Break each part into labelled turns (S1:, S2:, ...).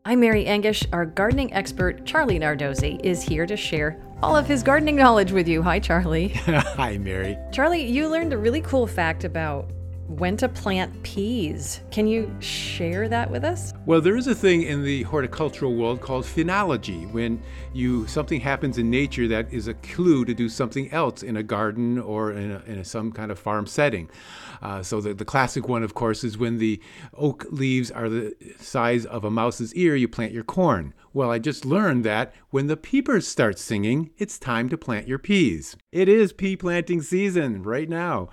S1: I'm Mary Angish. Our gardening expert, Charlie Nardozzi, is here to share all of his gardening knowledge with you. Hi, Charlie.
S2: Hi, Mary.
S1: Charlie, you learned a really cool fact about when to plant peas. Can you share that with us?
S2: Well, there is a thing in the horticultural world called phenology, when something happens in nature that is a clue to do something else in a garden or in some kind of farm setting. So the classic one, of course, is when the oak leaves are the size of a mouse's ear, you plant your corn. Well, I just learned that when the peepers start singing, it's time to plant your peas. It is pea planting season right now.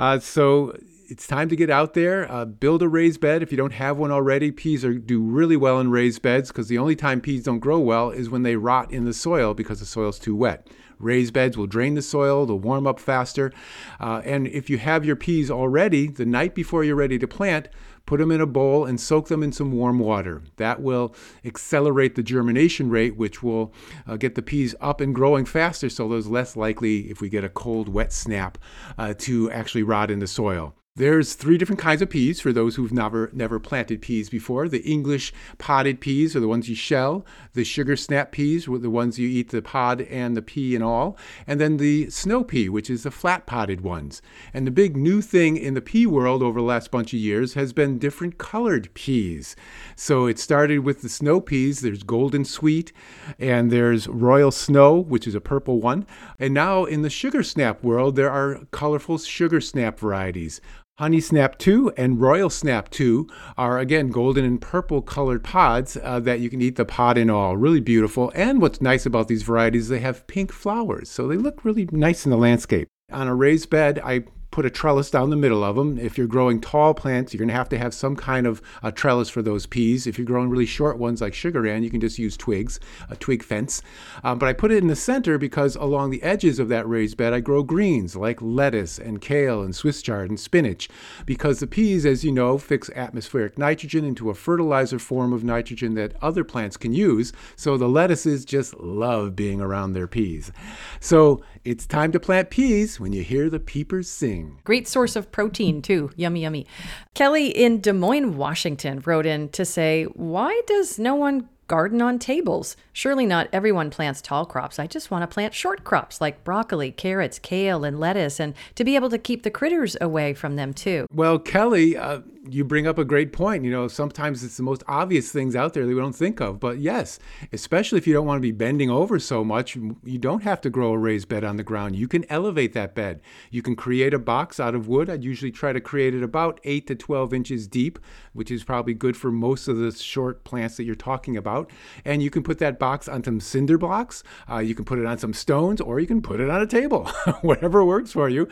S2: So it's time to get out there, build a raised bed. If you don't have one already, peas do really well in raised beds, because the only time peas don't grow well is when they rot in the soil because the soil's too wet. Raised beds will drain the soil, they'll warm up faster. And if you have your peas already, the night before you're ready to plant, put them in a bowl and soak them in some warm water. That will accelerate the germination rate, which will get the peas up and growing faster, so there's less likely, if we get a cold, wet snap, to actually rot in the soil. There's 3 different kinds of peas for those who've never planted peas before. The English potted peas are the ones you shell. The sugar snap peas were the ones you eat the pod and the pea and all. And then the snow pea, which is the flat potted ones. And the big new thing in the pea world over the last bunch of years has been different colored peas. So it started with the snow peas. There's Golden Sweet, and there's Royal Snow, which is a purple one. And now in the sugar snap world, there are colorful sugar snap varieties. Honey Snap 2 and Royal Snap 2 are, again, golden and purple colored pods that you can eat the pod and all. Really beautiful. And what's nice about these varieties, they have pink flowers, so they look really nice in the landscape. On a raised bed, I put a trellis down the middle of them. If you're growing tall plants, you're going to have some kind of a trellis for those peas. If you're growing really short ones like sugar ann, you can just use twigs, a twig fence. But I put it in the center because along the edges of that raised bed, I grow greens like lettuce and kale and Swiss chard and spinach, because the peas, as you know, fix atmospheric nitrogen into a fertilizer form of nitrogen that other plants can use. So the lettuces just love being around their peas. So it's time to plant peas when you hear the peepers sing.
S1: Great source of protein, too. Yummy, yummy. Kelly in Des Moines, Washington, wrote in to say, why does no one garden on tables? Surely not everyone plants tall crops. I just want to plant short crops like broccoli, carrots, kale, and lettuce, and to be able to keep the critters away from them, too.
S2: Well, Kelly, you bring up a great point. Sometimes it's the most obvious things out there that we don't think of. But yes, especially if you don't want to be bending over so much, you don't have to grow a raised bed on the ground. You can elevate that bed. You can create a box out of wood. I'd usually try to create it about 8 to 12 inches deep, which is probably good for most of the short plants that you're talking about. And you can put that box on some cinder blocks. You can put it on some stones, or you can put it on a table, whatever works for you.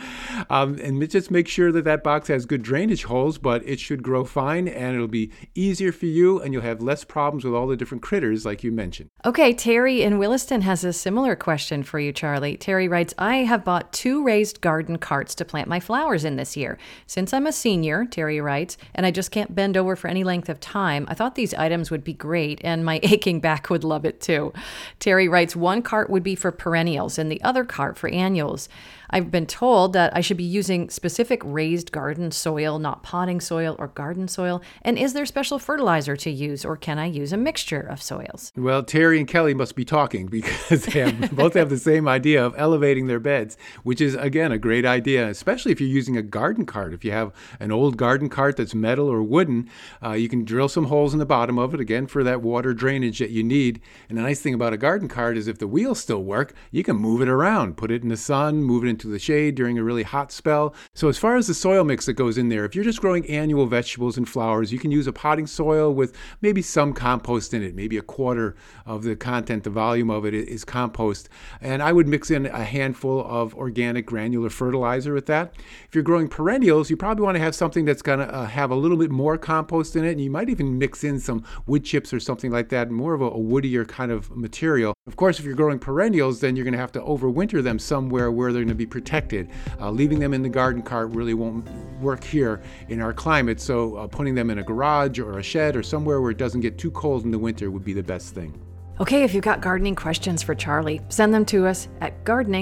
S2: And just make sure that box has good drainage holes, but it should grow fine, and it'll be easier for you, and you'll have less problems with all the different critters like you mentioned.
S1: Okay, Terry in Williston has a similar question for you, Charlie. Terry writes, I have bought 2 raised garden carts to plant my flowers in this year. Since I'm a senior, Terry writes, and I just can't bend over for any length of time, I thought these items would be great, and my aching back would love it too. Terry writes, 1 cart would be for perennials and the other cart for annuals. I've been told that I should be using specific raised garden soil, not potting soil or garden soil. And is there special fertilizer to use, or can I use a mixture of soils?
S2: Well, Terry and Kelly must be talking, because they both have the same idea of elevating their beds, which is, again, a great idea, especially if you're using a garden cart. If you have an old garden cart that's metal or wooden, you can drill some holes in the bottom of it, again, for that water drainage that you need. And the nice thing about a garden cart is if the wheels still work, you can move it around, put it in the sun, move it into the shade during a really hot spell. So as far as the soil mix that goes in there, if you're just growing annual vegetables and flowers, you can use a potting soil with maybe some compost in it. Maybe a quarter of the content, the volume of it is compost. And I would mix in a handful of organic granular fertilizer with that. If you're growing perennials, you probably want to have something that's going to have a little bit more compost in it. And you might even mix in some wood chips or something like that, more of a woodier kind of material. Of course, if you're growing perennials, then you're going to have to overwinter them somewhere where they're going to be protected. Leaving them in the garden cart really won't work here in our climate, so putting them in a garage or a shed or somewhere where it doesn't get too cold in the winter would be the best thing.
S1: Okay, if you've got gardening questions for Charlie, send them to us at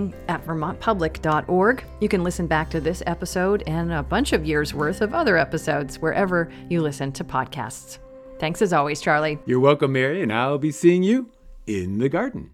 S1: gardening@vermontpublic.org. You can listen back to this episode and a bunch of years worth of other episodes wherever you listen to podcasts. Thanks as always, Charlie.
S2: You're welcome, Mary, and I'll be seeing you in the garden.